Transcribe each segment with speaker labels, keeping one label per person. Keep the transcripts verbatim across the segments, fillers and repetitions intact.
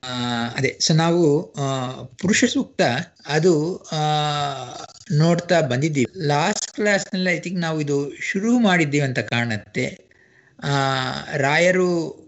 Speaker 1: ಅದೇ ಸೊ ನಾವು ಪುರುಷ ಸೂಕ್ತ ಅದು ನೋಡ್ತಾ ಬಂದಿದ್ದೀವಿ. ಲಾಸ್ಟ್ ಕ್ಲಾಸ್ನಲ್ಲಿ ಐ ಥಿಂಕ್ ನಾವು ಇದು ಶುರು ಮಾಡಿದ್ದೀವಿ ಅಂತ ಕಾಣುತ್ತೆ. ಆ ರಾಯರು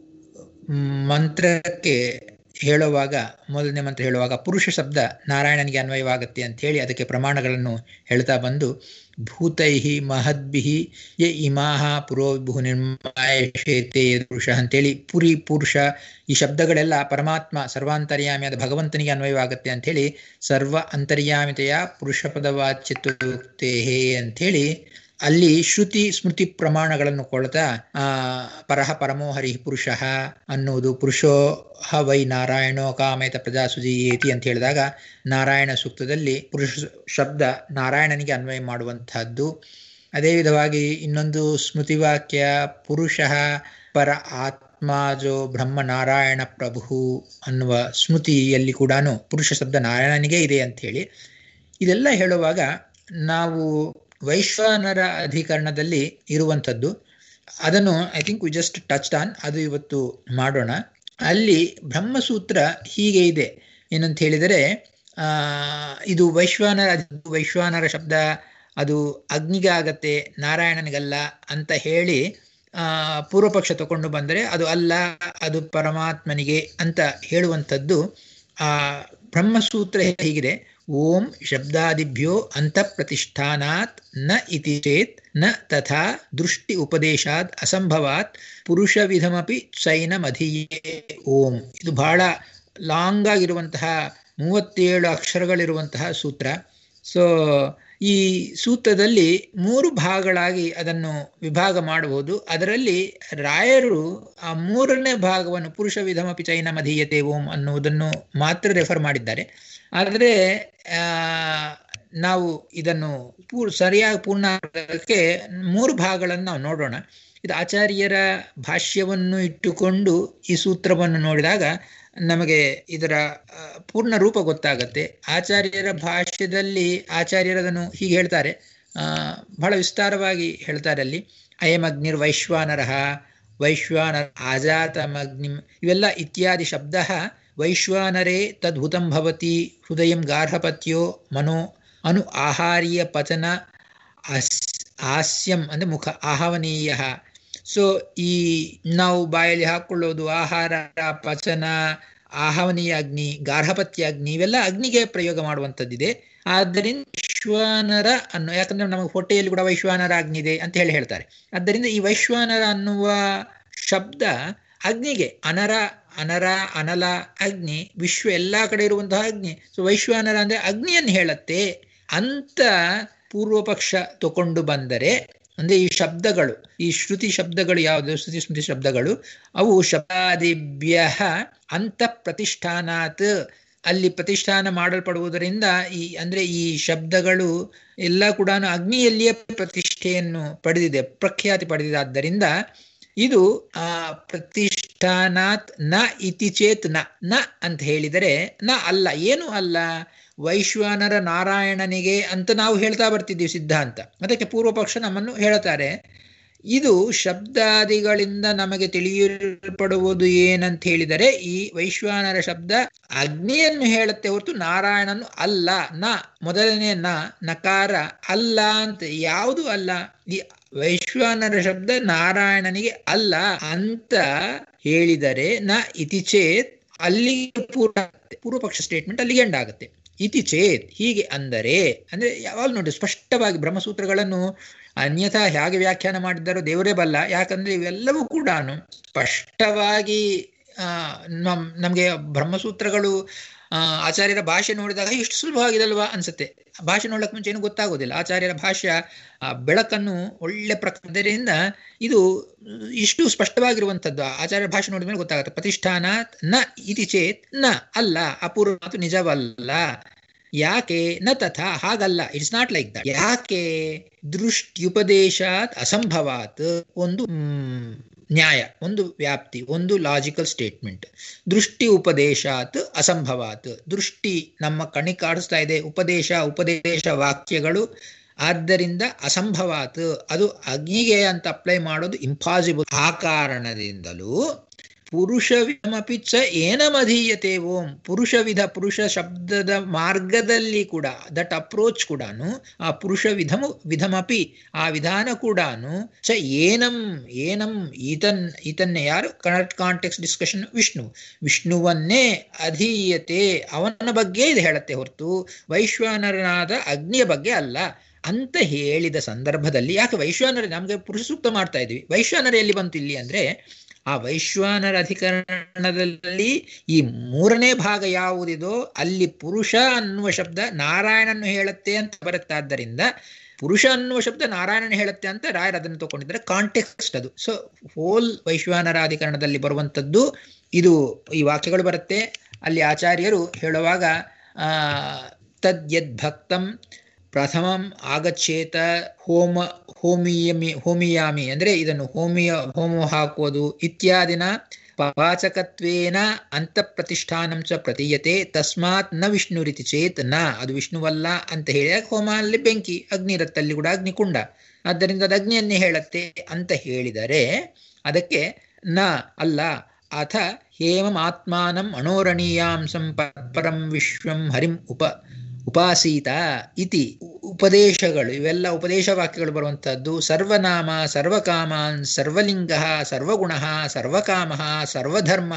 Speaker 1: ಮಂತ್ರಕ್ಕೆ ಹೇಳುವಾಗ, ಮೊದಲನೇ ಮಂತ್ರ ಹೇಳುವಾಗ ಪುರುಷ ಶಬ್ದ ನಾರಾಯಣನಿಗೆ ಅನ್ವಯವಾಗುತ್ತೆ ಅಂತ ಹೇಳಿ ಅದಕ್ಕೆ ಪ್ರಮಾಣಗಳನ್ನು ಹೇಳ್ತಾ ಬಂದು, ಭೂತೈಹಿ ಮಹದ್ಭಿಹಿ ಯ ಇಮಾಹ ಪುರೋಭು ನಿರ್ಮಾಯಶೇತೆ ಪುರುಷ ಅಂತೇಳಿ ಪುರಿ ಪುರುಷ ಈ ಶಬ್ದಗಳೆಲ್ಲ ಪರಮಾತ್ಮ ಸರ್ವಾಂತರ್ಯಾಮಿಯಾದ ಭಗವಂತನಿಗೆ ಅನ್ವಯವಾಗುತ್ತೆ ಅಂಥೇಳಿ ಸರ್ವ ಅಂತರ್ಯಾಮಿತೆಯ ಪುರುಷ ಪದವಾಚ್ಯತೆ ಅಂಥೇಳಿ ಅಲ್ಲಿ ಶ್ರುತಿ ಸ್ಮೃತಿ ಪ್ರಮಾಣಗಳನ್ನು ಕೊಳ್ತಾ ಆ ಪರಹ ಪರಮೋ ಹರಿ ಪುರುಷ ಅನ್ನುವುದು ಪುರುಷೋ ಹ ವೈ ನಾರಾಯಣೋ ಕಾಮೇತ ಪ್ರಜಾ ಸುಜೀಯೇತಿ ಅಂತ ಹೇಳಿದಾಗ ನಾರಾಯಣ ಸೂಕ್ತದಲ್ಲಿ ಪುರುಷ ಶಬ್ದ ನಾರಾಯಣನಿಗೆ ಅನ್ವಯ ಮಾಡುವಂತಹದ್ದು. ಅದೇ ವಿಧವಾಗಿ ಇನ್ನೊಂದು ಸ್ಮೃತಿವಾಕ್ಯ ಪುರುಷ ಪರ ಆತ್ಮಾಜೋ ಬ್ರಹ್ಮ ನಾರಾಯಣ ಪ್ರಭು ಅನ್ನುವ ಸ್ಮೃತಿಯಲ್ಲಿ ಕೂಡ ಪುರುಷ ಶಬ್ದ ನಾರಾಯಣನಿಗೆ ಇದೆ ಅಂತ ಹೇಳಿ ಇದೆಲ್ಲ ಹೇಳುವಾಗ ನಾವು ವೈಶ್ವಾನರ ಅಧಿಕರಣದಲ್ಲಿ ಇರುವಂಥದ್ದು ಅದನ್ನು I think we just touched on, ಅದು ಇವತ್ತು ಮಾಡೋಣ. ಅಲ್ಲಿ ಬ್ರಹ್ಮಸೂತ್ರ ಹೀಗೆ ಇದೆ ಏನಂತ ಹೇಳಿದರೆ, ಆ ಇದು ವೈಶ್ವಾನರ ವೈಶ್ವಾನರ ಶಬ್ದ ಅದು ಅಗ್ನಿಗೆ ಆಗತ್ತೆ ನಾರಾಯಣನಿಗಲ್ಲ ಅಂತ ಹೇಳಿ ಆ ಪೂರ್ವಪಕ್ಷ ತಗೊಂಡು ಬಂದರೆ ಅದು ಅಲ್ಲ, ಅದು ಪರಮಾತ್ಮನಿಗೆ ಅಂತ ಹೇಳುವಂಥದ್ದು. ಆ ಬ್ರಹ್ಮಸೂತ್ರ ಹೀಗಿದೆ, ಓಂ ಶಬ್ದಾದಿಭ್ಯೋ ಅಂತಃಪ್ರತಿಷ್ಠಾನಾತ್ ನ ಇತಿ ಚೇತ್ ನ ತಥಾ ದೃಷ್ಟಿ ಉಪದೇಶಾತ್ ಅಸಂಭವಾತ್ ಪುರುಷ ವಿಧಮಪಿ ಚೈನಮಧೀಯೇ ಓಂ. ಇದು ಬಹಳ ಲಾಂಗ್ ಆಗಿರುವಂತಹ ಮೂವತ್ತೇಳು ಅಕ್ಷರಗಳಿರುವಂತಹ ಸೂತ್ರ. ಸೊ ಈ ಸೂತ್ರದಲ್ಲಿ ಮೂರು ಭಾಗಗಳಾಗಿ ಅದನ್ನು ವಿಭಾಗ ಮಾಡಬಹುದು. ಅದರಲ್ಲಿ ರಾಯರು ಆ ಮೂರನೇ ಭಾಗವನ್ನು ಪುರುಷ ವಿಧಮಪಿ ಚೈನಮಧೀಯತೆ ಓಂ ಅನ್ನುವುದನ್ನು ಮಾತ್ರ ರೆಫರ್ ಮಾಡಿದ್ದಾರೆ. ಆದರೆ ಆ ನಾವು ಇದನ್ನು ಪೂರ್ ಸರಿಯಾಗಿ ಪೂರ್ಣ ಮಾಡೋದಕ್ಕೆ ಮೂರು ಭಾಗಗಳನ್ನು ನಾವು ನೋಡೋಣ. ಇದು ಆಚಾರ್ಯರ ಭಾಷ್ಯವನ್ನು ಇಟ್ಟುಕೊಂಡು ಈ ಸೂತ್ರವನ್ನು ನೋಡಿದಾಗ ನಮಗೆ ಇದರ ಪೂರ್ಣ ರೂಪ ಗೊತ್ತಾಗತ್ತೆ. ಆಚಾರ್ಯರ ಭಾಷ್ಯದಲ್ಲಿ ಆಚಾರ್ಯರದನ್ನು ಹೀಗೆ ಹೇಳ್ತಾರೆ, ಆ ಬಹಳ ವಿಸ್ತಾರವಾಗಿ ಹೇಳ್ತಾರೆ. ಅಲ್ಲಿ ಅಯಮಗ್ನಿರ್ ವೈಶ್ವಾನರಃ ವೈಶ್ವಾನರ ಆಜಾತಮಗ್ನಿಂ ಇವೆಲ್ಲ ಇತ್ಯಾದಿ ಶಬ್ದ ವೈಶ್ವಾನರೇ ತದ್ಭುತಂ ಭವತಿ ಹೃದಯಂ ಗಾರ್ಹಪತ್ಯೋ ಮನೋ ಅನು ಆಹಾರ್ಯ ಪಚನ ಆಸ್ ಹಾಸ್ಯಂ ಅಂದರೆ ಮುಖ ಆಹವನೀಯ. ಸೊ ಈ ನಾವು ಬಾಯಲ್ಲಿ ಹಾಕೊಳ್ಳೋದು ಆಹಾರ, ಪಚನ, ಆಹವನೀಯ ಅಗ್ನಿ, ಗಾರ್ಹಪತ್ಯ ಅಗ್ನಿ ಇವೆಲ್ಲ ಅಗ್ನಿಗೆ ಪ್ರಯೋಗ ಮಾಡುವಂಥದ್ದಿದೆ. ಆದ್ದರಿಂದ ವೈಶ್ವಾನರ ಅನ್ನೋ, ಯಾಕಂದ್ರೆ ನಮಗೆ ಹೊಟ್ಟೆಯಲ್ಲಿ ಕೂಡ ವೈಶ್ವಾನರ ಅಗ್ನಿ ಇದೆ ಅಂತ ಹೇಳಿ ಹೇಳ್ತಾರೆ. ಆದ್ದರಿಂದ ಈ ವೈಶ್ವಾನರ ಅನ್ನುವ ಶಬ್ದ ಅಗ್ನಿಗೆ, ಅನರ ಅನರ ಅನಲ ಅಗ್ನಿ, ವಿಶ್ವ ಎಲ್ಲಾ ಕಡೆ ಇರುವಂತಹ ಅಗ್ನಿ. ಸೊ ವೈಶ್ವಾನರ ಅಂದ್ರೆ ಅಗ್ನಿಯನ್ನು ಹೇಳತ್ತೆ ಅಂತ ಪೂರ್ವಪಕ್ಷ ತಗೊಂಡು ಬಂದರೆ, ಅಂದ್ರೆ ಈ ಶಬ್ದಗಳು, ಈ ಶ್ರುತಿ ಶಬ್ದಗಳು ಯಾವುದು, ಶ್ರುತಿ ಸ್ಮೃತಿ ಶಬ್ದಗಳು, ಅವು ಶಬ್ದಾದಿಭ್ಯ ಅಂತಃ ಪ್ರತಿಷ್ಠಾನಾತ್ ಅಲ್ಲಿ ಪ್ರತಿಷ್ಠಾನ ಮಾಡಲ್ಪಡುವುದರಿಂದ ಈ ಅಂದ್ರೆ ಈ ಶಬ್ದಗಳು ಎಲ್ಲ ಕೂಡ ಅಗ್ನಿಯಲ್ಲಿಯೇ ಪ್ರತಿಷ್ಠೆಯನ್ನು ಪಡೆದಿದೆ, ಪ್ರಖ್ಯಾತಿ ಪಡೆದಿದೆ. ಆದ್ದರಿಂದ ಇದು ಆ ಪ್ರತಿಷ್ಠಾನಾತ್ ನ ಇತಿ ಚೇತ್ ನ ನ ಅಂತ ಹೇಳಿದರೆ ನ ಅಲ್ಲ, ಏನು ಅಲ್ಲ, ವೈಶ್ವಾನರ ನಾರಾಯಣನಿಗೆ ಅಂತ ನಾವು ಹೇಳ್ತಾ ಬರ್ತಿದ್ದೀವಿ ಸಿದ್ಧಾಂತ. ಅದಕ್ಕೆ ಪೂರ್ವಪಕ್ಷ ನಮ್ಮನ್ನು ಹೇಳ್ತಾರೆ, ಇದು ಶಬ್ದಾದಿಗಳಿಂದ ನಮಗೆ ತಿಳಿಯಲ್ಪಡುವುದು ಏನಂತ ಹೇಳಿದರೆ ಈ ವೈಶ್ವಾನರ ಶಬ್ದ ಅಗ್ನಿಯನ್ನು ಹೇಳುತ್ತೆ ಹೊರತು ನಾರಾಯಣನು ಅಲ್ಲ. ನ ಮೊದಲನೇ ನ ನಕಾರ ಅಲ್ಲ ಅಂತ ಯಾವುದು ಅಲ್ಲ. ಈ ವೈಶ್ವಾನರ ಶಬ್ದ ನಾರಾಯಣನಿಗೆ ಅಲ್ಲ ಅಂತ ಹೇಳಿದರೆ ನ ಇತಿ ಚೇತ್ ಅಲ್ಲಿಗೆ ಪೂರ್ಣ ಪೂರ್ವಪಕ್ಷ ಸ್ಟೇಟ್ಮೆಂಟ್ ಅಲ್ಲಿಗೆ ಎಂಡ್ ಆಗುತ್ತೆ. ಇತಿ ಚೇತ್ ಹೀಗೆ ಅಂದರೆ ಅಂದ್ರೆ ಯಾವಾಗ ನೋಡಿ ಸ್ಪಷ್ಟವಾಗಿ ಬ್ರಹ್ಮಸೂತ್ರಗಳನ್ನು ಅನ್ಯಥಾ ಹೇಗೆ ವ್ಯಾಖ್ಯಾನ ಮಾಡಿದ್ದಾರೋ ದೇವರೇ ಬಲ್ಲ. ಯಾಕಂದ್ರೆ ಇವೆಲ್ಲವೂ ಕೂಡ ಸ್ಪಷ್ಟವಾಗಿ ಆ ನಮ್ ನಮ್ಗೆ ಬ್ರಹ್ಮಸೂತ್ರಗಳು ಆ ಆಚಾರ್ಯರ ಭಾಷೆ ನೋಡಿದಾಗ ಇಷ್ಟು ಸುಲಭವಾಗಿದಲ್ವಾ ಅನ್ಸುತ್ತೆ. ಭಾಷೆ ನೋಡ್ಲಕ್ಕೆ ಮುಂಚೆ ಏನು ಗೊತ್ತಾಗೋದಿಲ್ಲ. ಆಚಾರ್ಯರ ಭಾಷೆ ಆ ಬೆಳಕನ್ನು ಒಳ್ಳೆ ಪ್ರಕಾರದಿಂದ ಇದು ಇಷ್ಟು ಸ್ಪಷ್ಟವಾಗಿರುವಂಥದ್ದು ಆಚಾರ್ಯರ ಭಾಷೆ ನೋಡಿದ ಮೇಲೆ ಗೊತ್ತಾಗುತ್ತೆ. ಪ್ರತಿಷ್ಠಾನ ನ ಇತಿ ಚೇತ್ ನ ಅಲ್ಲ, ಅಪೂರ್ವ ಮಾತು ನಿಜವಲ್ಲ. ಯಾಕೆ ನ ತಥಾ ಹಾಗಲ್ಲ, ಇಟ್ಸ್ ನಾಟ್ ಲೈಕ್ ದಟ್. ಯಾಕೆ ದೃಷ್ಟ್ಯುಪದೇಶಾತ್ ಅಸಂಭವಾತ್ ಒಂದು ನ್ಯಾಯ, ಒಂದು ವ್ಯಾಪ್ತಿ, ಒಂದು ಲಾಜಿಕಲ್ ಸ್ಟೇಟ್ಮೆಂಟ್. ದೃಷ್ಟಿ ಉಪದೇಶಾತ್ ಅಸಂಭವಾತ್, ದೃಷ್ಟಿ ನಮ್ಮ ಕಣ್ಣಿಗೆ ಕಾಣಿಸ್ತಾ ಇದೆ, ಉಪದೇಶ ಉಪದೇಶ ವಾಕ್ಯಗಳು, ಆದ್ದರಿಂದ ಅಸಂಭವಾತ್ ಅದು ಅಗ್ನಿಗೆ ಅಂತ ಅಪ್ಲೈ ಮಾಡೋದು ಇಂಪಾಸಿಬಲ್. ಆ ಕಾರಣದಿಂದಲೂ ಪುರುಷವಿಧಮಪಿ ಚ ಏನಮಧೀಯತೆ ಓಂ. ಪುರುಷವಿಧ, ಪುರುಷ ಶಬ್ದದ ಮಾರ್ಗದಲ್ಲಿ ಕೂಡ, ದಟ್ ಅಪ್ರೋಚ್ ಕೂಡ, ಆ ಪುರುಷ ವಿಧಮು ವಿಧಮಪಿ ಆ ವಿಧಾನ ಕೂಡ ಚ ಏನಂ ಏನಂ ಈತನ್ ಈತನ್ನೇ ಯಾರು ಕರೆಕ್ಟ್ ಕಾಂಟೆಕ್ಸ್ಟ್ ಡಿಸ್ಕಷನ್ ವಿಷ್ಣು ವಿಷ್ಣುವನ್ನೇ ಅಧೀಯತೆ ಅವನ ಬಗ್ಗೆ ಇದು ಹೇಳುತ್ತೆ ಹೊರತು ವೈಶ್ವಾನರನಾದ ಅಗ್ನಿಯ ಬಗ್ಗೆ ಅಲ್ಲ ಅಂತ ಹೇಳಿದ ಸಂದರ್ಭದಲ್ಲಿ, ಯಾಕೆ ವೈಶ್ವಾನರ ನಮಗೆ ಪುರುಷ ಸೂಕ್ತ ಮಾಡ್ತಾ ಇದ್ವಿ, ವೈಶ್ವಾನರ ಎಲ್ಲಿ ಬಂತು ಇಲ್ಲಿ ಅಂದ್ರೆ ಆ ವೈಶ್ವಾನರ ಅಧಿಕರಣದಲ್ಲಿ ಈ ಮೂರನೇ ಭಾಗ ಯಾವುದಿದೋ ಅಲ್ಲಿ ಪುರುಷ ಅನ್ನುವ ಶಬ್ದ ನಾರಾಯಣನ್ನು ಹೇಳುತ್ತೆ ಅಂತ ಬರುತ್ತಾದ್ದರಿಂದ ಪುರುಷ ಅನ್ನುವ ಶಬ್ದ ನಾರಾಯಣನ ಹೇಳುತ್ತೆ ಅಂತ ರಾಯರು ಅದನ್ನು ತಗೊಂಡಿದ್ದಾರೆ. ಕಾಂಟೆಕ್ಸ್ಟ್ ಅದು. ಸೊ ಹೋಲ್ ವೈಶ್ವಾನರ ಅಧಿಕರಣದಲ್ಲಿ ಬರುವಂಥದ್ದು ಇದು. ಈ ವಾಕ್ಯಗಳು ಬರುತ್ತೆ. ಅಲ್ಲಿ ಆಚಾರ್ಯರು ಹೇಳುವಾಗ ಆ ತದ್ಯದ್ ಭಕ್ತಂ ಪ್ರಥಮಂ ಆಗಚ್ಚೇತ ಹೋಮ ಹೋಮಿಯಮಿ ಹೋಮಿಯಾಮಿ ಅಂದರೆ ಇದನ್ನು ಹೋಮಿಯ ಹೋಮ ಹಾಕುವುದು ಇತ್ಯಾದಿನ ಪಾಚಕತ್ವೇನ ಅಂತಃಪ್ರತಿಷ್ಠಾನಂ ಚ ಪ್ರತೀಯತೆ ತಸ್ಮಾತ್ ನ ವಿಷ್ಣು ರೀತಿ ಚೇತ್ ನ, ಅದು ವಿಷ್ಣುವಲ್ಲ ಅಂತ ಹೇಳಿ, ಹೋಮ ಅಲ್ಲಿ ಬೆಂಕಿ, ಅಗ್ನಿ ಇರುತ್ತೆ, ಅಲ್ಲಿ ಕೂಡ ಅಗ್ನಿಕುಂಡ, ಆದ್ದರಿಂದ ಅದು ಅಗ್ನಿಯನ್ನೇ ಹೇಳುತ್ತೆ ಅಂತ ಹೇಳಿದರೆ ಅದಕ್ಕೆ ನ ಅಲ್ಲ. ಅಥ ಹೇಮಂ ಆತ್ಮಾನಂ ಅಣೋರಣೀಯಾಂಸಂ ಪರಂ ವಿಶ್ವಂ ಹರಿಂ ಉಪ ಉಪಾಸೀತ ಇತಿ ಉಪದೇಶಗಳು, ಇವೆಲ್ಲ ಉಪದೇಶ ವಾಕ್ಯಗಳು ಬರುವಂತಹದ್ದು. ಸರ್ವನಾಮ ಸರ್ವಕಾಮಾನ್ ಸರ್ವಲಿಂಗ ಸರ್ವಗುಣ ಸರ್ವಕಾಮ ಸರ್ವಧರ್ಮ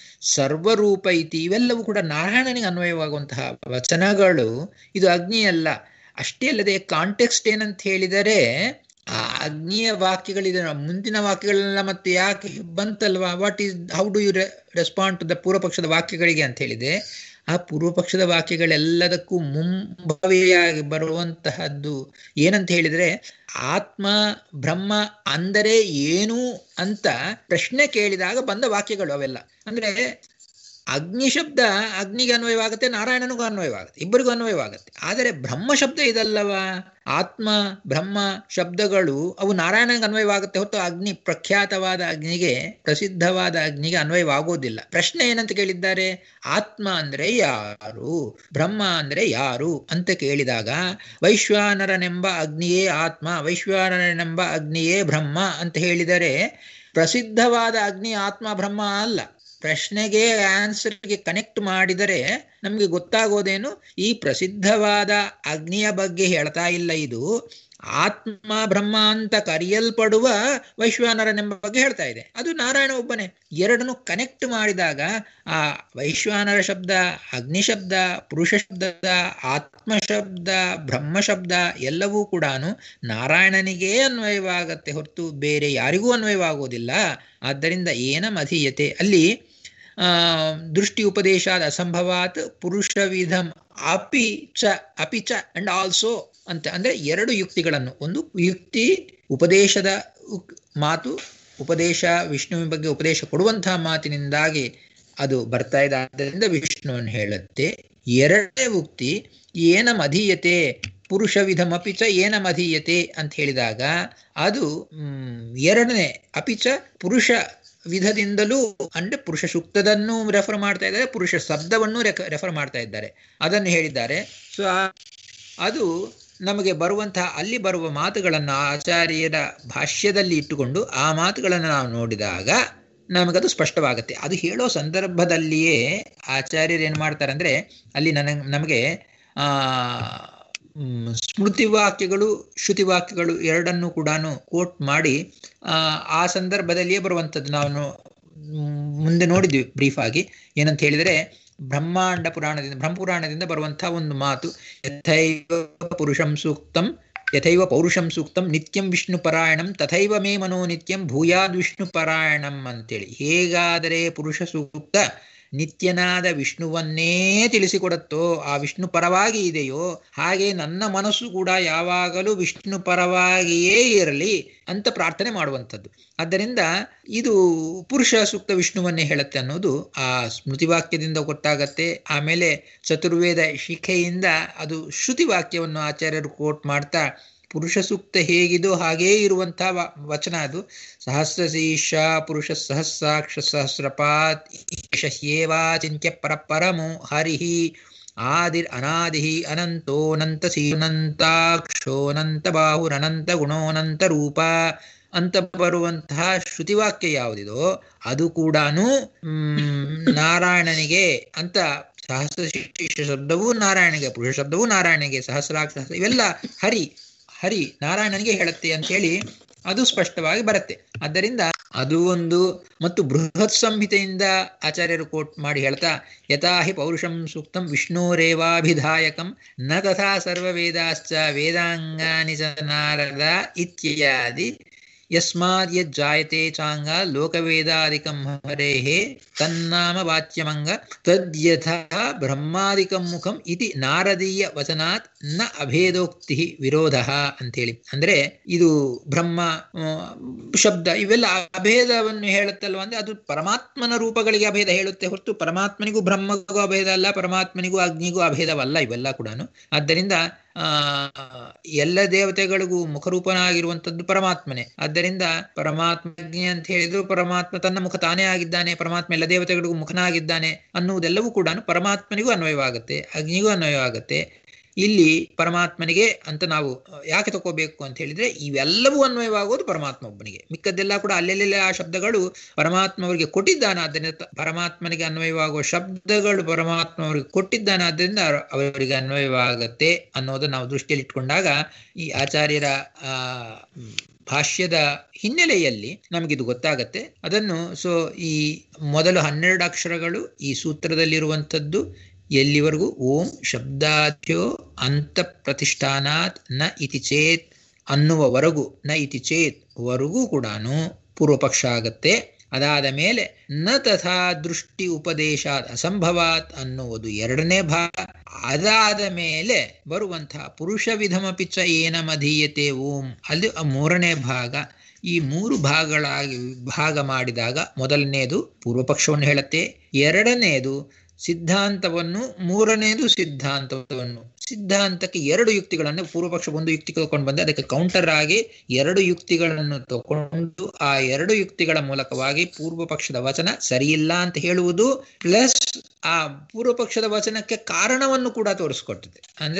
Speaker 1: ಸರ್ವರೂಪ ಇತಿ, ಇವೆಲ್ಲವೂ ಕೂಡ ನಾರಾಯಣನಿಗೆ ಅನ್ವಯವಾಗುವಂತಹ ವಚನಗಳು. ಇದು ಅಗ್ನಿಯಲ್ಲ. ಅಷ್ಟೇ ಅಲ್ಲದೆ ಕಾಂಟೆಕ್ಸ್ಟ್ ಏನಂತ ಹೇಳಿದರೆ ಆ ಅಗ್ನಿಯ ವಾಕ್ಯಗಳಿದೆ, ಮುಂದಿನ ವಾಕ್ಯಗಳೆಲ್ಲ ಮತ್ತೆ ಯಾಕೆ ಬಂತಲ್ವಾ, what is how do you respond to the ಪೂರ್ವಪಕ್ಷದ ವಾಕ್ಯಗಳಿಗೆ ಅಂತ ಹೇಳಿದೆ. ಆ ಪೂರ್ವಪಕ್ಷದ ವಾಕ್ಯಗಳೆಲ್ಲದಕ್ಕೂ ಮುಂಭಾವಿಯಾಗಿ ಬರುವಂತಹದ್ದು ಏನಂತ ಹೇಳಿದರೆ ಆತ್ಮ ಬ್ರಹ್ಮ ಅಂದರೆ ಏನು ಅಂತ ಪ್ರಶ್ನೆ ಕೇಳಿದಾಗ ಬಂದ ವಾಕ್ಯಗಳು ಅವೆಲ್ಲ. ಅಂದ್ರೆ ಅಗ್ನಿ ಶಬ್ದ ಅಗ್ನಿಗೆ ಅನ್ವಯವಾಗುತ್ತೆ, ನಾರಾಯಣನಿಗೂ ಅನ್ವಯವಾಗುತ್ತೆ, ಇಬ್ಬರಿಗೂ ಅನ್ವಯವಾಗುತ್ತೆ. ಆದರೆ ಬ್ರಹ್ಮ ಶಬ್ದ ಇದಲ್ಲವಾ, ಆತ್ಮ ಬ್ರಹ್ಮ ಶಬ್ದಗಳು ಅವು ನಾರಾಯಣನಿಗೆ ಅನ್ವಯವಾಗುತ್ತೆ ಹೊತ್ತು ಅಗ್ನಿ ಪ್ರಖ್ಯಾತವಾದ ಅಗ್ನಿಗೆ ಪ್ರಸಿದ್ಧವಾದ ಅಗ್ನಿಗೆ ಅನ್ವಯವಾಗೋದಿಲ್ಲ. ಪ್ರಶ್ನೆ ಏನಂತ ಕೇಳಿದ್ದಾರೆ, ಆತ್ಮ ಅಂದ್ರೆ ಯಾರು, ಬ್ರಹ್ಮ ಅಂದ್ರೆ ಯಾರು ಅಂತ ಕೇಳಿದಾಗ ವೈಶ್ವಾನರನೆಂಬ ಅಗ್ನಿಯೇ ಆತ್ಮ, ವೈಶ್ವಾನರನೆಂಬ ಅಗ್ನಿಯೇ ಬ್ರಹ್ಮ ಅಂತ ಹೇಳಿದರೆ ಪ್ರಸಿದ್ಧವಾದ ಅಗ್ನಿ ಆತ್ಮ ಬ್ರಹ್ಮ ಅಲ್ಲ. ಪ್ರಶ್ನೆಗೆ ಆನ್ಸರ್ಗೆ ಕನೆಕ್ಟ್ ಮಾಡಿದರೆ ನಮಗೆ ಗೊತ್ತಾಗೋದೇನು, ಈ ಪ್ರಸಿದ್ಧವಾದ ಅಗ್ನಿಯ ಬಗ್ಗೆ ಹೇಳ್ತಾ ಇಲ್ಲ, ಇದು ಆತ್ಮ ಬ್ರಹ್ಮ ಅಂತ ಕರೆಯಲ್ಪಡುವ ವೈಶ್ವಾನರನೆಂಬ ಬಗ್ಗೆ ಹೇಳ್ತಾ ಇದೆ. ಅದು ನಾರಾಯಣ ಒಬ್ಬನೇ. ಎರಡನ್ನು ಕನೆಕ್ಟ್ ಮಾಡಿದಾಗ ಆ ವೈಶ್ವಾನರ ಶಬ್ದ, ಅಗ್ನಿ ಶಬ್ದ, ಪುರುಷ ಶಬ್ದ, ಆತ್ಮ ಶಬ್ದ, ಬ್ರಹ್ಮ ಶಬ್ದ ಎಲ್ಲವೂ ಕೂಡ ನಾರಾಯಣನಿಗೇ ಅನ್ವಯವಾಗತ್ತೆ ಹೊರತು ಬೇರೆ ಯಾರಿಗೂ ಅನ್ವಯವಾಗುವುದಿಲ್ಲ. ಆದ್ದರಿಂದ ಏನ ಮಧೀಯತೆ, ಅಲ್ಲಿ ಆ ದೃಷ್ಟಿ ಉಪದೇಶಾದ ಅಸಂಭವಾತ್ ಪುರುಷ ವಿಧಂ ಅಪಿ ಚ ಅಪಿ ಚ ಅಂಡ್ ಆಲ್ಸೋ ಅಂತ, ಅಂದ್ರೆ ಎರಡು ಯುಕ್ತಿಗಳನ್ನು, ಒಂದು ಯುಕ್ತಿ ಉಪದೇಶದ ಮಾತು, ಉಪದೇಶ ವಿಷ್ಣುವಿನ ಬಗ್ಗೆ ಉಪದೇಶ ಕೊಡುವಂತಹ ಮಾತಿನಿಂದಾಗಿ ಅದು ಬರ್ತಾ ಇದೆ, ಆದ್ದರಿಂದ ವಿಷ್ಣುವನ್ನು ಹೇಳುತ್ತೆ. ಎರಡನೇ ಉಕ್ತಿ ಏನ ಮಧೀಯತೆ ಪುರುಷ ವಿಧಮಪಿ ಚ ಏನ ಮಧೀಯತೆ ಅಂತ ಹೇಳಿದಾಗ ಅದು ಹ್ಮ್ ಎರಡನೇ ಅಪಿಚ ಪುರುಷ ವಿಧದಿಂದಲೂ ಅಂದ್ರೆ ಪುರುಷ ಸೂಕ್ತದನ್ನು ರೆಫರ್ ಮಾಡ್ತಾ ಇದ್ದಾರೆ, ಪುರುಷ ಶಬ್ದವನ್ನು ರೆಫರ್ ಮಾಡ್ತಾ ಇದ್ದಾರೆ, ಅದನ್ನು ಹೇಳಿದ್ದಾರೆ. ಸೊ ಅದು ನಮಗೆ ಬರುವಂತಹ ಅಲ್ಲಿ ಬರುವ ಮಾತುಗಳನ್ನು ಆಚಾರ್ಯರ ಭಾಷ್ಯದಲ್ಲಿ ಇಟ್ಟುಕೊಂಡು ಆ ಮಾತುಗಳನ್ನು ನಾವು ನೋಡಿದಾಗ ನಮಗದು ಸ್ಪಷ್ಟವಾಗುತ್ತೆ. ಅದು ಹೇಳೋ ಸಂದರ್ಭದಲ್ಲಿಯೇ ಆಚಾರ್ಯರು ಏನು ಮಾಡ್ತಾರೆ ಅಂದರೆ ಅಲ್ಲಿ ನನಗೆ ನಮಗೆ ಆ ಸ್ಮೃತಿ ವಾಕ್ಯಗಳು ಶ್ರುತಿ ವಾಕ್ಯಗಳು ಎರಡನ್ನೂ ಕೂಡ ಕೋಟ್ ಮಾಡಿ ಆ ಸಂದರ್ಭದಲ್ಲಿಯೇ ಬರುವಂಥದ್ದು ನಾವು ಮುಂದೆ ನೋಡಿದ್ವಿ ಬ್ರೀಫ್ ಆಗಿ. ಏನಂತ ಹೇಳಿದರೆ ಬ್ರಹ್ಮಾಂಡ ಪುರಾಣದಿಂದ ಬ್ರಹ್ಮಪುರಾಣದಿಂದ ಬರುವಂತಹ ಒಂದು ಮಾತು, ಯಥೈವ ಪುರುಷಂ ಸೂಕ್ತಂ ಯಥೈವ ಪೌರುಷಂ ಸೂಕ್ತಂ ನಿತ್ಯಂ ವಿಷ್ಣು ಪರಾಯಣಂ ತಥೈವ ಮೇ ಮನೋ ನಿತ್ಯಂ ಭೂಯಾದ್ ವಿಷ್ಣು ಪರಾಯಣಂ ಅಂತೇಳಿ. ಹೇಗಾದರೆ ಪುರುಷ ಸೂಕ್ತ ನಿತ್ಯನಾದ ವಿಷ್ಣುವನ್ನೇ ತಿಳಿಸಿಕೊಡುತ್ತೋ, ಆ ವಿಷ್ಣು ಪರವಾಗಿ ಇದೆಯೋ, ಹಾಗೆ ನನ್ನ ಮನಸ್ಸು ಕೂಡ ಯಾವಾಗಲೂ ವಿಷ್ಣು ಪರವಾಗಿಯೇ ಇರಲಿ ಅಂತ ಪ್ರಾರ್ಥನೆ ಮಾಡುವಂಥದ್ದು. ಆದ್ದರಿಂದ ಇದು ಪುರುಷ ಸೂಕ್ತ ವಿಷ್ಣುವನ್ನೇ ಹೇಳುತ್ತೆ ಅನ್ನೋದು ಆ ಸ್ಮೃತಿವಾಕ್ಯದಿಂದ ಗೊತ್ತಾಗತ್ತೆ. ಆಮೇಲೆ ಚತುರ್ವೇದ ಶಿಖೆಯಿಂದ ಅದು ಶ್ರುತಿವಾಕ್ಯವನ್ನು ಆಚಾರ್ಯರು ಕೋಟ್ ಮಾಡ್ತಾ ಪುರುಷ ಸೂಕ್ತ ಹೇಗಿದೋ ಹಾಗೇ ಇರುವಂತಹ ವಚನ ಅದು. ಸಹಸ್ರಶೀರ್ಷ ಪುರುಷ ಸಹಸ್ರಾಕ್ಷ ಸಹಸ್ರಪಾತ್ ಏವಾ ಚಿಂತ್ಯ ಪರಪರಮೋ ಹರಿಹಿ ಆದಿರ್ ಅನಾದಿಹಿ ಅನಂತೋನಂತ ಸೀನಂತಾಕ್ಷೋನಂತ ಬಾಹುರನಂತ ಗುಣೋನಂತ ರೂಪ ಅಂತ ಬರುವಂತಹ ಶ್ರುತಿವಾಕ್ಯ ಯಾವುದಿದೋ ಅದು ಕೂಡ ನಾರಾಯಣನಿಗೆ ಅಂತ. ಸಹಸ್ರ ಶೀರ್ಷ ಶಬ್ದವೂ ನಾರಾಯಣನಿಗೆ, ಪುರುಷ ಶಬ್ದವೂ ನಾರಾಯಣನಿಗೆ, ಸಹಸ್ರಾಕ್ಷ ಇವೆಲ್ಲ ಹರಿ ಹರಿ ನಾರಾಯಣನಿಗೆ ಹೇಳುತ್ತೆ ಅಂತ ಹೇಳಿ ಅದು ಸ್ಪಷ್ಟವಾಗಿ ಬರುತ್ತೆ. ಆದ್ದರಿಂದ ಅದು ಒಂದು. ಮತ್ತು ಬೃಹತ್ ಸಂಹಿತೆಯಿಂದ ಆಚಾರ್ಯರು ಕೋಟ್ ಮಾಡಿ ಹೇಳ್ತಾ, ಯಥಾ ಹಿ ಪೌರುಷಂ ಸೂಕ್ತಂ ವಿಷ್ಣೋರೇವಾಭಿಧಾಯಕಂ ನ ತಥಾ ಸರ್ವವೇದಾಶ್ಚ ವೇದಾಂಗಾನಿ ಚ ನಾರದ ಇತ್ಯಾದಿ ಯಸ್ಮಾದ್ ಯಜ್ಜಾಯತೆ ಚಾಂಗ ಲೋಕವೇದಾದಿಕಂ ಹರೇಃ ತನ್ನಾಮ ವಾಚ್ಯಮಂಗ ತದ್ಯಥಾ ಬ್ರಹ್ಮಾದಿಕಂ ಮುಖಂ ಇತಿ ನಾರದೀಯ ವಚನಾತ್ ನ ಅಭೇದೋಕ್ತಿ ವಿರೋಧಃ ಅಂತೇಳಿ. ಅಂದ್ರೆ ಇದು ಬ್ರಹ್ಮ ಶಬ್ದ ಇವೆಲ್ಲ ಅಭೇದವನ್ನು ಹೇಳುತ್ತಲ್ವ ಅಂದ್ರೆ ಅದು ಪರಮಾತ್ಮನ ರೂಪಗಳಿಗೆ ಅಭೇದ ಹೇಳುತ್ತೆ ಹೊರತು ಪರಮಾತ್ಮನಿಗೂ ಬ್ರಹ್ಮಗೂ ಅಭೇದ ಅಲ್ಲ, ಪರಮಾತ್ಮನಿಗೂ ಅಗ್ನಿಗೂ ಅಭೇದವಲ್ಲ ಇವೆಲ್ಲ ಕೂಡ. ಆದ್ದರಿಂದ ಆ ಎಲ್ಲ ದೇವತೆಗಳಿಗೂ ಮುಖರೂಪನಾಗಿರುವಂಥದ್ದು ಪರಮಾತ್ಮನೇ. ಆದ್ದರಿಂದ ಪರಮಾತ್ಮ ಅಗ್ನಿ ಅಂತ ಹೇಳಿದ್ರು ಪರಮಾತ್ಮ ತನ್ನ ಮುಖ ತಾನೇ ಆಗಿದ್ದಾನೆ, ಪರಮಾತ್ಮ ಎಲ್ಲ ದೇವತೆಗಳಿಗೂ ಮುಖನಾಗಿದ್ದಾನೆ ಅನ್ನುವುದೆಲ್ಲವೂ ಕೂಡ ಪರಮಾತ್ಮನಿಗೂ ಅನ್ವಯವಾಗುತ್ತೆ, ಅಗ್ನಿಗೂ ಅನ್ವಯವಾಗುತ್ತೆ. ಇಲ್ಲಿ ಪರಮಾತ್ಮನಿಗೆ ಅಂತ ನಾವು ಯಾಕೆ ತಗೋಬೇಕು ಅಂತ ಹೇಳಿದ್ರೆ ಇವೆಲ್ಲವೂ ಅನ್ವಯವಾಗೋದು ಪರಮಾತ್ಮ ಒಬ್ಬನಿಗೆ. ಮಿಕ್ಕದ್ದೆಲ್ಲ ಕೂಡ ಅಲ್ಲೆಲ್ಲೆಲ್ಲ ಆ ಶಬ್ದಗಳು ಪರಮಾತ್ಮ ಅವರಿಗೆ ಕೊಟ್ಟಿದ್ದಾನೆ, ಆದ್ದರಿಂದ ಪರಮಾತ್ಮನಿಗೆ ಅನ್ವಯವಾಗುವ ಶಬ್ದಗಳು ಪರಮಾತ್ಮ ಅವರಿಗೆ ಕೊಟ್ಟಿದ್ದಾನೆ, ಆದ್ದರಿಂದ ಅವರಿಗೆ ಅನ್ವಯವಾಗತ್ತೆ ಅನ್ನೋದನ್ನು ನಾವು ದೃಷ್ಟಿಯಲ್ಲಿ ಇಟ್ಕೊಂಡಾಗ ಈ ಆಚಾರ್ಯರ ಆ ಭಾಷ್ಯದ ಹಿನ್ನೆಲೆಯಲ್ಲಿ ನಮಗಿದು ಗೊತ್ತಾಗತ್ತೆ. ಅದನ್ನು ಸೊ ಈ ಮೊದಲು ಹನ್ನೆರಡು ಅಕ್ಷರಗಳು ಈ ಸೂತ್ರದಲ್ಲಿರುವಂಥದ್ದು ಎಲ್ಲಿವರೆಗೂ ಓಂ ಶಬ್ದಾದ್ಯೋ ಅಂತ ಪ್ರತಿಷ್ಠಾನಾತ್ ನ ಇತಿ ಚೇತ್ ಅನ್ನುವವರೆಗೂ, ನ ಇತಿ ಚೇತ್ ವರೆಗೂ ಕೂಡ ಪೂರ್ವಪಕ್ಷ ಆಗತ್ತೆ. ಅದಾದ ಮೇಲೆ ನ ತಥಾ ದೃಷ್ಟಿ ಉಪದೇಶಾತ್ ಅಸಂಭವಾತ್ ಅನ್ನುವುದು ಎರಡನೇ ಭಾಗ. ಅದಾದ ಮೇಲೆ ಬರುವಂತಹ ಪುರುಷ ವಿಧಮಪಿ ಚ ಏನಮಧೀಯತೆ ಓಂ ಅಲ್ಲಿ ಮೂರನೇ ಭಾಗ. ಈ ಮೂರು ಭಾಗಗಳಾಗಿ ಭಾಗ ಮಾಡಿದಾಗ ಮೊದಲನೇದು ಪೂರ್ವಪಕ್ಷವನ್ನು ಹೇಳುತ್ತೆ, ಎರಡನೇದು ಸಿದ್ಧಾಂತವನ್ನು, ಮೂರನೇದು ಸಿದ್ಧಾಂತವನ್ನು. ಸಿದ್ಧಾಂತಕ್ಕೆ ಎರಡು ಯುಕ್ತಿಗಳನ್ನು, ಪೂರ್ವಪಕ್ಷ ಒಂದು ಯುಕ್ತಿ ತಗೊಂಡು ಬಂದೆ, ಅದಕ್ಕೆ ಕೌಂಟರ್ ಆಗಿ ಎರಡು ಯುಕ್ತಿಗಳನ್ನು ತಗೊಂಡು ಆ ಎರಡು ಯುಕ್ತಿಗಳ ಮೂಲಕವಾಗಿ ಪೂರ್ವ ಪಕ್ಷದ ವಚನ ಸರಿಯಿಲ್ಲ ಅಂತ ಹೇಳುವುದು, ಪ್ಲಸ್ ಆ ಪೂರ್ವ ಪಕ್ಷದ ವಚನಕ್ಕೆ ಕಾರಣವನ್ನು ಕೂಡ ತೋರಿಸ್ಕೊಟ್ಟಿದೆ. ಅಂದ್ರೆ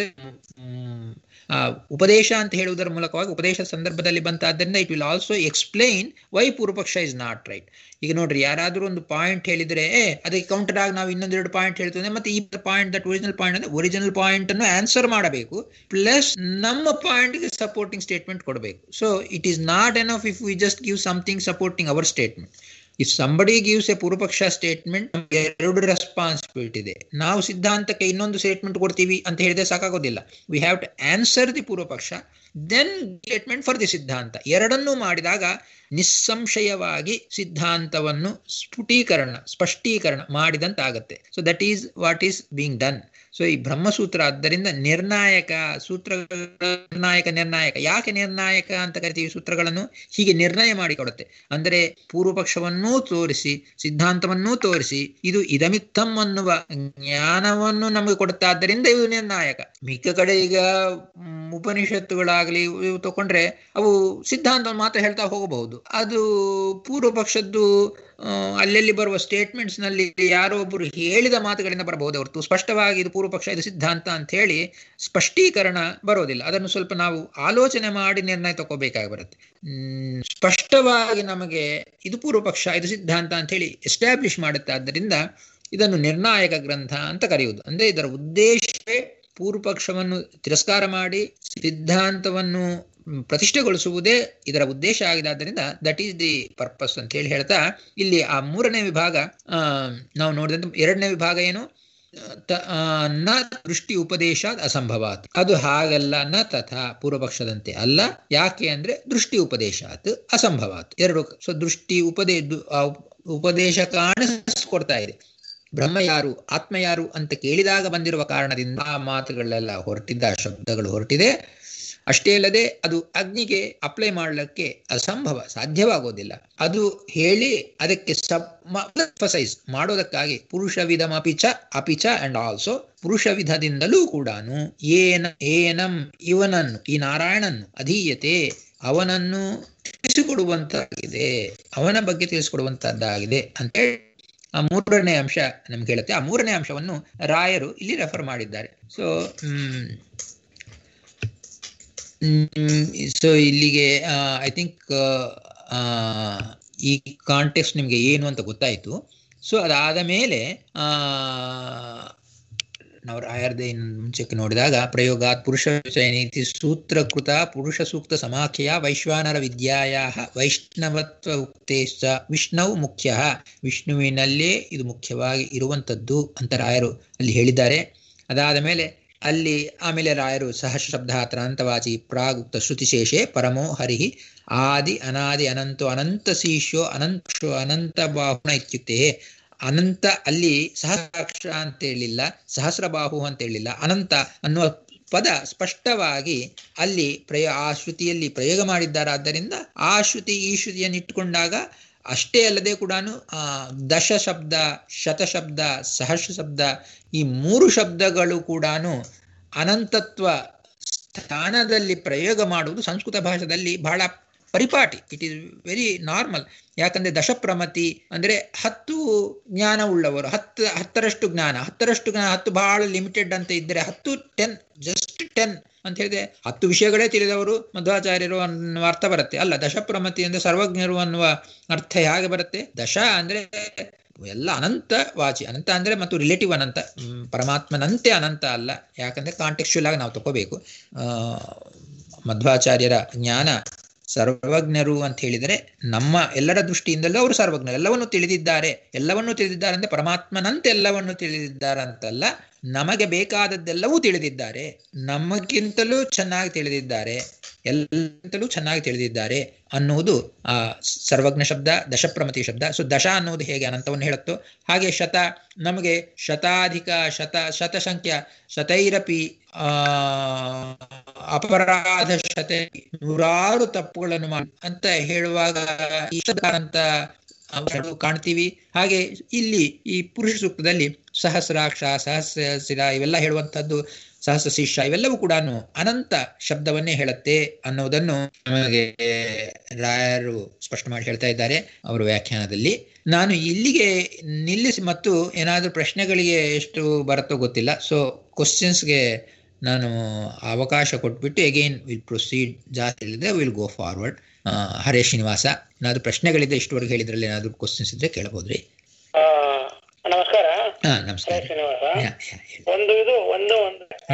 Speaker 1: ಆ ಉಪದೇಶ ಅಂತ ಹೇಳುವುದರ ಮೂಲಕವಾಗಿ ಉಪದೇಶ ಸಂದರ್ಭದಲ್ಲಿ ಬಂತಾದ್ದರಿಂದ it will also explain why ಪೂರ್ವಪಕ್ಷ ಇಸ್ ನಾಟ್ ರೈಟ್. ಈಗ ನೋಡ್ರಿ, ಯಾರಾದ್ರೂ ಒಂದು ಪಾಯಿಂಟ್ ಹೇಳಿದ್ರೆ ಅದಕ್ಕೆ ಕೌಂಟರ್ ಆಗಿ ನಾವು ಇನ್ನೊಂದೆರಡು ಪಾಯಿಂಟ್ ಹೇಳ್ತೇವೆ, ಮತ್ತೆ ಈ ಪಾಯಿಂಟ್ ದಟ್ ಒರಿಜಿನಲ್ ಪಾಯಿಂಟ್ ಅಂದ್ರೆ ಒರಿಜಿನಲ್ ಪಾಯಿಂಟ್ ಅನ್ನು ಆನ್ಸರ್ ಮಾಡಬೇಕು, ಪ್ಲಸ್ ನಮ್ಮ ಪಾಯಿಂಟ್ಗೆ ಸಪೋರ್ಟಿಂಗ್ ಸ್ಟೇಟ್ಮೆಂಟ್ ಕೊಡಬೇಕು. So it is not enough if we just give something supporting our statement. If somebody gives a ಪೂರ್ವಪಕ್ಷ ಸ್ಟೇಟ್ಮೆಂಟ್, ಎರಡು ರೆಸ್ಪಾನ್ಸಿಬಿಲಿಟಿ ಇದೆ. ನಾವು ಸಿದ್ಧಾಂತಕ್ಕೆ ಇನ್ನೊಂದು ಸ್ಟೇಟ್ಮೆಂಟ್ ಕೊಡ್ತೀವಿ ಅಂತ ಹೇಳಿದ್ರೆ ಸಾಕಾಗೋದಿಲ್ಲ. We have to answer the ಪೂರ್ವಪಕ್ಷ, ದೆನ್ ಸ್ಟೇಟ್ಮೆಂಟ್ ಫಾರ್ ದಿ ಸಿದ್ಧಾಂತ. ಎರಡನ್ನೂ ಮಾಡಿದಾಗ ನಿಸ್ಸಂಶಯವಾಗಿ ಸಿದ್ಧಾಂತವನ್ನು ಸ್ಫುಟೀಕರಣ ಸ್ಪಷ್ಟೀಕರಣ ಮಾಡಿದಂತಾಗತ್ತೆ. So that is what is being done. So ಈ ಬ್ರಹ್ಮಸೂತ್ರ ಆದ್ದರಿಂದ ನಿರ್ಣಾಯಕ ಸೂತ್ರ, ನಿರ್ಣಾಯಕ ನಿರ್ಣಾಯಕ ಯಾಕೆ ನಿರ್ಣಾಯಕ ಅಂತ ಕರಿತೀವಿ ಸೂತ್ರಗಳನ್ನು? ಹೀಗೆ ನಿರ್ಣಯ ಮಾಡಿಕೊಡುತ್ತೆ. ಅಂದರೆ ಪೂರ್ವಪಕ್ಷವನ್ನೂ ತೋರಿಸಿ ಸಿದ್ಧಾಂತವನ್ನೂ ತೋರಿಸಿ ಇದು ಇದಮಿತ್ತಂ ಅನ್ನುವ ಜ್ಞಾನವನ್ನು ನಮಗೆ ಕೊಡುತ್ತಾ, ಆದ್ದರಿಂದ ಇದು ನಿರ್ಣಾಯಕ. ಮಿಕ್ಕ ಕಡೆ ಈಗ ಉಪನಿಷತ್ತುಗಳಾಗಲಿ ಇವು ತಗೊಂಡ್ರೆ ಅವು ಸಿದ್ಧಾಂತವನ್ನು ಮಾತ್ರ ಹೇಳ್ತಾ ಹೋಗಬಹುದು. ಅದು ಪೂರ್ವಪಕ್ಷದ್ದು ಅಲ್ಲೆಲ್ಲಿ ಬರುವ ಸ್ಟೇಟ್ಮೆಂಟ್ಸ್ ನಲ್ಲಿ ಯಾರೋ ಒಬ್ಬರು ಹೇಳಿದ ಮಾತುಗಳಿಂದ ಬರಬಹುದು ಹೊರತು ಸ್ಪಷ್ಟವಾಗಿ ಇದು ಪೂರ್ವಪಕ್ಷ ಇದು ಸಿದ್ಧಾಂತ ಅಂತ ಹೇಳಿ ಸ್ಪಷ್ಟೀಕರಣ ಬರೋದಿಲ್ಲ. ಅದನ್ನು ಸ್ವಲ್ಪ ನಾವು ಆಲೋಚನೆ ಮಾಡಿ ನಿರ್ಣಯ ತಗೋಬೇಕಾಗಿ ಬರುತ್ತೆ. ಹ್ಮ್ ಸ್ಪಷ್ಟವಾಗಿ ನಮಗೆ ಇದು ಪೂರ್ವಪಕ್ಷ ಇದು ಸಿದ್ಧಾಂತ ಅಂತ ಹೇಳಿ ಎಸ್ಟಾಬ್ಲಿಷ್ ಮಾಡುತ್ತೆ. ಆದ್ದರಿಂದ ಇದನ್ನು ನಿರ್ಣಾಯಕ ಗ್ರಂಥ ಅಂತ ಕರೆಯುವುದು. ಅಂದ್ರೆ ಇದರ ಉದ್ದೇಶವೇ ಪೂರ್ವಪಕ್ಷವನ್ನು ತಿರಸ್ಕಾರ ಮಾಡಿ ಸಿದ್ಧಾಂತವನ್ನು ಪ್ರತಿಷ್ಠೆಗೊಳಿಸುವುದೇ ಇದರ ಉದ್ದೇಶ ಆಗಿದೆ. ಆದ್ದರಿಂದ ದಟ್ ಈಸ್ ದಿ ಪರ್ಪಸ್ ಅಂತ ಹೇಳಿ ಹೇಳ್ತಾ, ಇಲ್ಲಿ ಆ ಮೂರನೇ ವಿಭಾಗ ಆ ನಾವು ನೋಡಿದಂತೆ ಎರಡನೇ ವಿಭಾಗ ಏನು? ನ ದೃಷ್ಟಿ ಉಪದೇಶಾತ್ ಅಸಂಭವಾತ್. ಅದು ಹಾಗಲ್ಲ, ನ ತಥಾ ಪೂರ್ವಪಕ್ಷದಂತೆ ಅಲ್ಲ. ಯಾಕೆ ಅಂದ್ರೆ ದೃಷ್ಟಿ ಉಪದೇಶಾತ್ ಅಸಂಭವಾತ್ ಎರಡು. ಸೊ ದೃಷ್ಟಿ ಉಪದೇ ಉಪದೇಶ ಕಾಣಿಸ್ಕೊಡ್ತಾ ಇದೆ. ಬ್ರಹ್ಮ ಯಾರು ಆತ್ಮ ಯಾರು ಅಂತ ಕೇಳಿದಾಗ ಬಂದಿರುವ ಕಾರಣದಿಂದ ಆ ಮಾತುಗಳೆಲ್ಲ ಹೊರಟಿದ್ದ, ಶಬ್ದಗಳು ಹೊರಟಿದೆ. ಅಷ್ಟೇ ಅಲ್ಲದೆ ಅದು ಅಗ್ನಿಗೆ ಅಪ್ಲೈ ಮಾಡಲಿಕ್ಕೆ ಅಸಂಭವ, ಸಾಧ್ಯವಾಗೋದಿಲ್ಲ. ಅದು ಹೇಳಿ ಅದಕ್ಕೆ ಸೈಸ್ ಮಾಡೋದಕ್ಕಾಗಿ ಪುರುಷ ವಿಧಂ ಅಪಿಚ ಅಪಿಚ ಅಂಡ್ ಆಲ್ಸೋ ಪುರುಷ ವಿಧದಿಂದಲೂ ಕೂಡ ಏನ ಏನಂ ಇವನನ್ನು ಈ ನಾರಾಯಣನ್ನು ಅಧೀಯತೆ ಅವನನ್ನು ತಿಳಿಸಿಕೊಡುವಂತಾಗಿದೆ, ಅವನ ಬಗ್ಗೆ ತಿಳಿಸಿಕೊಡುವಂತದ್ದಾಗಿದೆ ಅಂತ ಹೇಳಿ ಆ ಮೂರನೇ ಅಂಶ ನಮ್ಗೆ ಹೇಳುತ್ತೆ. ಆ ಮೂರನೇ ಅಂಶವನ್ನು ರಾಯರು ಇಲ್ಲಿ ರೆಫರ್ ಮಾಡಿದ್ದಾರೆ. ಸೊ ಹ್ಮ್ ಸೊ ಇಲ್ಲಿಗೆ ಐ ಥಿಂಕ್ ಈ ಕಾಂಟೆಕ್ಸ್ಟ್ ನಿಮಗೆ ಏನು ಅಂತ ಗೊತ್ತಾಯಿತು. ಸೊ ಅದಾದ ಮೇಲೆ ನಾವು ರಾಯರ್ದೆ ಇನ್ನು ಮುಂಚೆಕ್ಕೆ ನೋಡಿದಾಗ ಪ್ರಯೋಗಾತ್ ಪುರುಷ ನೀತಿ ಸೂತ್ರಕೃತ ಪುರುಷ ಸೂಕ್ತ ಸಮಾಖ್ಯೆಯ ವೈಶ್ವಾನರ ವಿದ್ಯಾಯ ವೈಷ್ಣವತ್ವ ಉಕ್ತೇಶ್ಚ ವಿಷ್ಣು ಮುಖ್ಯ, ವಿಷ್ಣುವಿನಲ್ಲೇ ಇದು ಮುಖ್ಯವಾಗಿ ಇರುವಂಥದ್ದು ಅಂತ ರಾಯರು ಅಲ್ಲಿ ಹೇಳಿದ್ದಾರೆ. ಅದಾದ ಮೇಲೆ ಅಲ್ಲಿ ಆಮೇಲೆ ರಾಯರು ಸಹಸ್ರಶಬ್ದ ಅನಂತವಾಚಿ ಪ್ರಾಗುಕ್ತ ಶ್ರುತಿಶೇಷೆ ಪರಮೋ ಹರಿ ಆದಿ ಅನಾದಿ ಅನಂತೋ ಅನಂತ ಶೀಶೋ ಅನಂತೋ ಅನಂತ ಬಾಹುಣ ಇತ್ಯುಕ್ತೆ. ಅನಂತ ಅಲ್ಲಿ ಸಹಸ್ರಾಕ್ಷ ಅಂತ ಹೇಳಿಲ್ಲ, ಸಹಸ್ರಬಾಹು ಅಂತ ಹೇಳಿಲ್ಲ, ಅನಂತ ಅನ್ನುವ ಪದ ಸ್ಪಷ್ಟವಾಗಿ ಅಲ್ಲಿ ಪ್ರಯ ಆ ಶ್ರುತಿಯಲ್ಲಿ ಪ್ರಯೋಗ ಮಾಡಿದ್ದಾರೆ. ಆದ್ದರಿಂದ ಆ ಶ್ರುತಿ ಈ ಶ್ರುತಿಯನ್ನು ಇಟ್ಟುಕೊಂಡಾಗ ಅಷ್ಟೇ ಅಲ್ಲದೆ ಕೂಡ ದಶ ಶಬ್ದ, ಶತಶಬ್ದ, ಸಹಸ್ರ ಶಬ್ದ ಈ ಮೂರು ಶಬ್ದಗಳು ಕೂಡ ಅನಂತತ್ವ ಸ್ಥಾನದಲ್ಲಿ ಪ್ರಯೋಗ ಮಾಡುವುದು ಸಂಸ್ಕೃತ ಭಾಷೆಯಲ್ಲಿ ಬಹಳ ಪರಿಪಾಟಿ. It is very normal. ಯಾಕಂದ್ರೆ ದಶಪ್ರಮತಿ ಅಂದ್ರೆ ಹತ್ತು ಜ್ಞಾನ ಉಳ್ಳವರು, ಹತ್ತು ಹತ್ತರಷ್ಟು ಜ್ಞಾನ ಹತ್ತರಷ್ಟು ಜ್ಞಾನ ಹತ್ತು ಬಹಳ ಲಿಮಿಟೆಡ್ ಅಂತ ಇದ್ದರೆ ಹತ್ತು ಟೆನ್ ಜಸ್ಟ್ ಟೆನ್ ಅಂತ ಹೇಳಿದ್ರೆ ಹತ್ತು ವಿಷಯಗಳೇ ತಿಳಿದವರು ಮಧ್ವಾಚಾರ್ಯರು ಅನ್ನುವ ಅರ್ಥ ಬರುತ್ತೆ. ಅಲ್ಲ, ದಶಪ್ರಮತಿ ಅಂದ್ರೆ ಸರ್ವಜ್ಞರು ಅನ್ನುವ ಅರ್ಥ ಹೇಗೆ ಬರುತ್ತೆ? ದಶ ಅಂದ್ರೆ ಎಲ್ಲ ಅನಂತ ವಾಚಿ, ಅನಂತ ಅಂದ್ರೆ ಮತ್ತು ರಿಲೇಟಿವ್ ಅನಂತ, ಪರಮಾತ್ಮನಂತೆ ಅನಂತ ಅಲ್ಲ. ಯಾಕಂದ್ರೆ ಕಾಂಟೆಕ್ಚುಯಲ್ ಆಗಿ ನಾವು ತಗೋಬೇಕು. ಆ ಮಧ್ವಾಚಾರ್ಯರ ಜ್ಞಾನ ಸರ್ವಜ್ಞರು ಅಂತ ಹೇಳಿದರೆ ನಮ್ಮ ಎಲ್ಲರ ದೃಷ್ಟಿಯಿಂದಲೂ ಅವರು ಸರ್ವಜ್ಞರು, ಎಲ್ಲವನ್ನೂ ತಿಳಿದಿದ್ದಾರೆ. ಎಲ್ಲವನ್ನೂ ತಿಳಿದಿದ್ದಾರೆ ಅಂದ್ರೆ ಪರಮಾತ್ಮನಂತೆ ಎಲ್ಲವನ್ನೂ ತಿಳಿದಿದ್ದಾರೆ ಅಂತಲ್ಲ, ನಮಗೆ ಬೇಕಾದದ್ದೆಲ್ಲವೂ ತಿಳಿದಿದ್ದಾರೆ, ನಮಗಿಂತಲೂ ಚೆನ್ನಾಗಿ ತಿಳಿದಿದ್ದಾರೆ, ಎಲ್ಲಂತಲೂ ಚೆನ್ನಾಗಿ ತಿಳಿದಿದ್ದಾರೆ ಅನ್ನುವುದು ಆ ಸರ್ವಜ್ಞ ಶಬ್ದ, ದಶಪ್ರಮತಿ ಶಬ್ದ. ಸೊ ದಶ ಅನ್ನುವುದು ಹೇಗೆ ಅನಂತವನ್ನು ಹೇಳುತ್ತೋ ಹಾಗೆ ಶತ ನಮಗೆ ಶತಾಧಿಕ ಶತ ಶತಸಂಖ್ಯ ಶತೈರಪಿ ಆ ಅಪರಾಧ ಶತ ನೂರಾರು ತಪ್ಪುಗಳನ್ನು ಮಾಡಿ ಅಂತ ಹೇಳುವಾಗ ಅಂತ ಕಾಣ್ತೀವಿ. ಹಾಗೆ ಇಲ್ಲಿ ಈ ಪುರುಷ ಸೂಕ್ತದಲ್ಲಿ ಸಹಸ್ರಾಕ್ಷ, ಸಹಸ್ರ ಶಿರ ಇವೆಲ್ಲ ಹೇಳುವಂಥದ್ದು, ಸಹಸ್ರ ಶಿಷ್ಯ ಇವೆಲ್ಲವೂ ಕೂಡ ಅನಂತ ಶಬ್ದವನ್ನೇ ಹೇಳುತ್ತೆ ಅನ್ನೋದನ್ನು ನಮಗೆ ರಾಯರು ಸ್ಪಷ್ಟ ಮಾಡಿ ಹೇಳ್ತಾ ಇದ್ದಾರೆ ಅವರ ವ್ಯಾಖ್ಯಾನದಲ್ಲಿ. ನಾನು ಇಲ್ಲಿಗೆ ನಿಲ್ಲಿಸಿ, ಮತ್ತು ಏನಾದರೂ ಪ್ರಶ್ನೆಗಳಿಗೆ ಎಷ್ಟು ಬರುತ್ತೋ ಗೊತ್ತಿಲ್ಲ. ಸೊ ಕ್ವಶನ್ಸ್ಗೆ ನಾನು ಅವಕಾಶ ಕೊಟ್ಬಿಟ್ಟು ಅಗೈನ್ ವಿಲ್ ಪ್ರೊಸೀಡ್. ಜಾಸ್ತಿ ಹೇಳಿದ್ರೆ ವಿಲ್ ಗೋ ಫಾರ್ವರ್ಡ್. ಹರೇ ಶ್ರೀನಿವಾಸ, ಏನಾದ್ರು ಪ್ರಶ್ನೆಗಳಿದೆ ಇಷ್ಟವರೆಗೆ ಹೇಳಿದ್ರಲ್ಲಿ ಏನಾದ್ರು ಕ್ವಶನ್ಸ್ ಇದ್ರೆ ಕೇಳಬಹುದ್ರಿ?
Speaker 2: ನಮಸ್ಕಾರ.
Speaker 1: ಹಾ ನಮಸ್ಕಾರ.
Speaker 2: ಶ್ರೀನಿವಾಸ, ಒಂದು ಇದು ಒಂದು ಒಂದು